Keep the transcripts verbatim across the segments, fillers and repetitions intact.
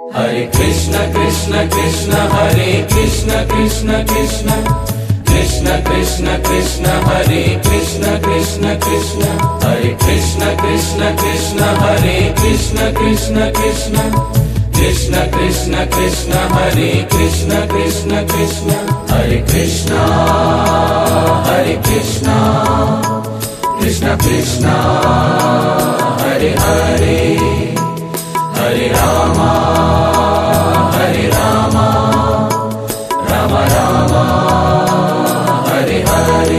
Hare Krishna Krishna Krishna Hare Krishna Krishna Krishna Krishna Krishna Krishna Hare Krishna Krishna Krishna Hare Krishna Krishna Krishna Hare Krishna Krishna Krishna Krishna Krishna Krishna Hare Krishna Krishna Krishna Hare Krishna Hare Krishna Krishna Krishna Hare Hare Hare Rama Hare Rama Rama Rama Hare Hare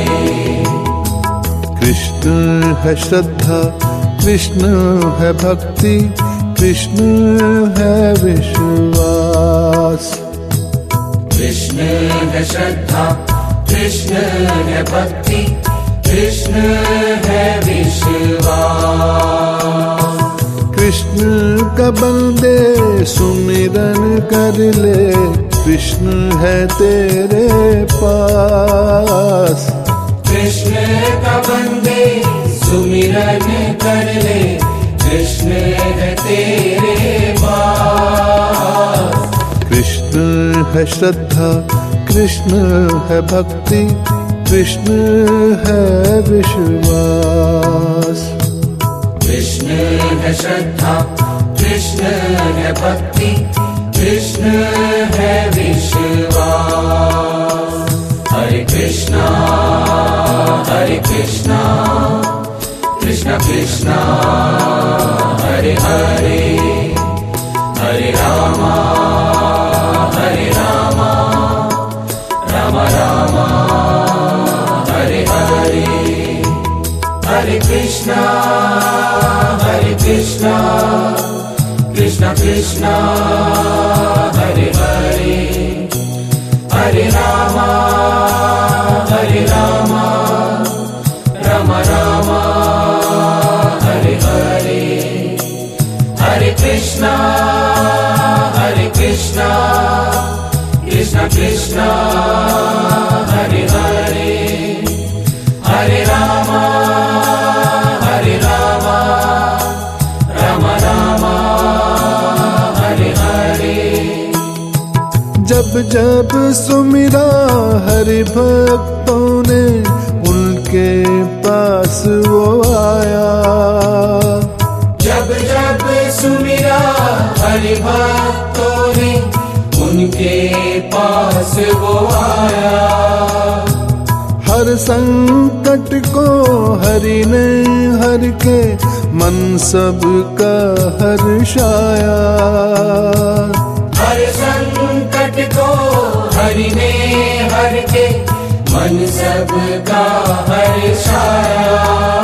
Krishna है श्रद्धा, कृष्ण है भक्ति, कृष्ण है विश्वास। कृष्ण है श्रद्धा, कृष्ण है भक्ति, कृष्ण है विश्वास। कृष्ण का बंदे सुमिरन कर ले, कृष्ण है तेरे पास। कृष्ण का बंदे सुमिरन कर ले, कृष्ण है तेरे पास। कृष्ण है श्रद्धा, कृष्ण है भक्ति, कृष्ण है विश्वास। कृष्ण है श्रद्धा, कृष्ण है भक्ति, कृष्ण है विश्वास। हरे कृष्णा हरे कृष्णा कृष्णा कृष्णा हरे हरे हरे रामा हरे रामा रामा रामा हरे हरे। हरे कृष्णा हरे कृष्णा कृष्णा कृष्णा हरे हरे हरे रामा हरे रामा रामा रामा हरे हरे। हरे कृष्णा हरे कृष्णा कृष्णा कृष्णा हरे हरे हरे रामा हरे रामा रामा रामा हरे हरे। जब जब सुमिरा हरि भक्तों ने, उनके पास वो आया। जब जब सुमिरा हरि भक्तों ने, उनके पास वो आया। हर संकट को हरि ने हर के, मन सबका हर्षाया। हर संकट को हरि ने हर के, मन सबका हर्षाया।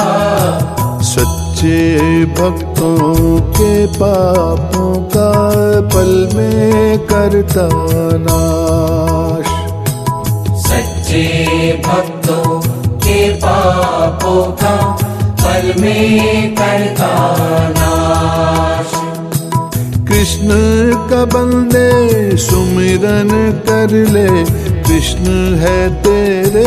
सच्चे भक्तों के पापों का पल में करता नाश। सच्चे भक्तों के पापों का पल में करता नाश। कृष्ण का बंदे सुमिरन कर ले, कृष्ण है तेरे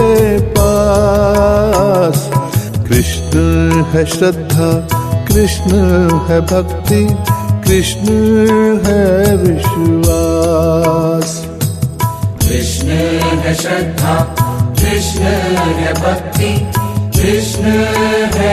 पास। कृष्ण है श्रद्धा, कृष्ण है भक्ति, कृष्ण है विश्वास। कृष्ण है श्रद्धा, कृष्ण है भक्ति, कृष्ण है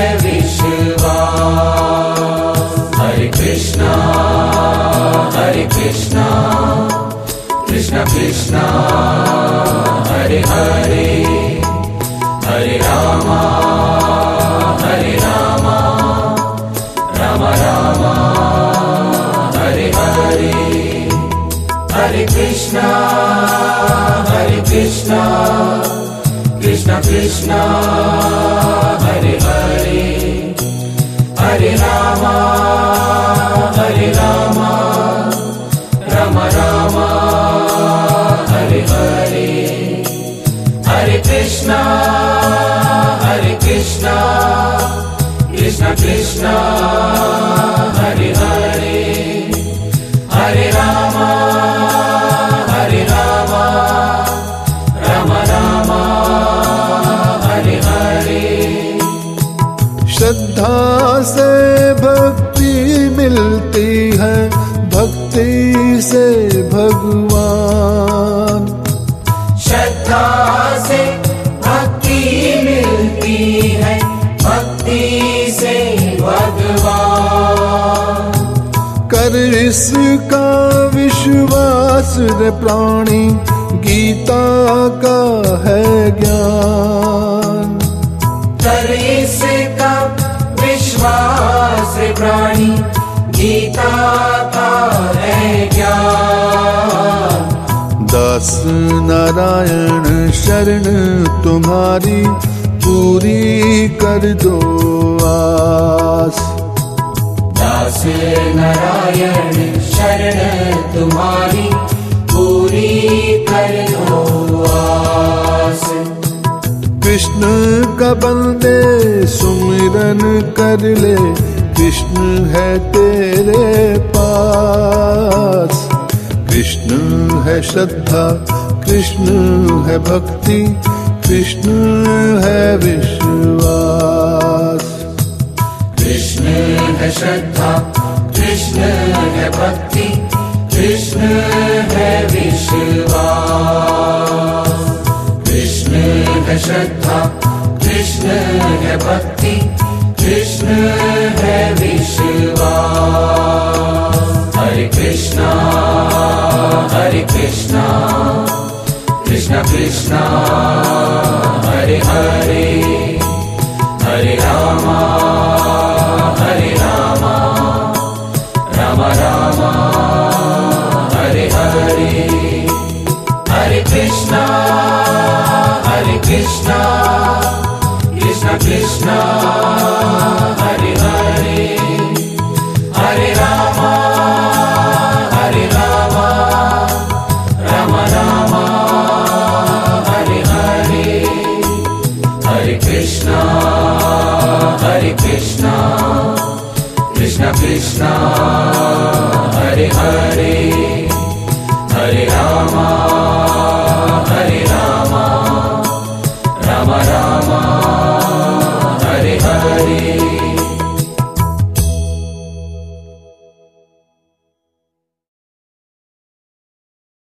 विश्वास। हरे कृष्णा हरे कृष्णा कृष्णा कृष्णा हरे हरे हरे रामा हरे रामा रामा रामा हरे हरे। हरे कृष्णा हरे कृष्णा कृष्णा कृष्णा हरे हरे हरे रामा हरे रामा रामा रामा हरे हरे। हरे कृष्णा हरे कृष्णा कृष्णा कृष्णा हरे हरे हरे रामा हरे रामा रामा रामा हरे हरे। श्रद्धा से भक्ति मिलती है, भक्ति से भगवान। श्रद्धा से भक्ति मिलती है, भक्ति से भगवान। कर इसका विश्वास रे प्राणी, गीता का है ज्ञान। कर इसका विश्वास रे प्राणी, गीता का है ज्ञान। दास नारायण शरण तुम्हारी, पूरी कर दो आस। दास नारायण शरण तुम्हारी, पूरी कर दो आस। कृष्ण का बंदे सुमिरन कर ले, कृष्ण है तेरे पास। कृष्ण है श्रद्धा, कृष्ण है भक्ति, कृष्ण है विश्वास। कृष्ण है श्रद्धा, कृष्ण है भक्ति, कृष्ण है विश्वास। कृष्ण है श्रद्धा, कृष्ण है भक्ति, कृष्ण है विश्वास। हरे कृष्णा हरे कृष्णा, कृष्ण कृष्णा हरे हरे, हरे रामा हरे रामा, राम राम हरे हरे। हरे कृष्णा हरे कृष्णा, कृष्ण कृष्णा हरे हरे, हरे राम हरे राम, राम राम हरे हरे। हरे कृष्णा हरे कृष्णा, कृष्ण कृष्णा हरे हरे,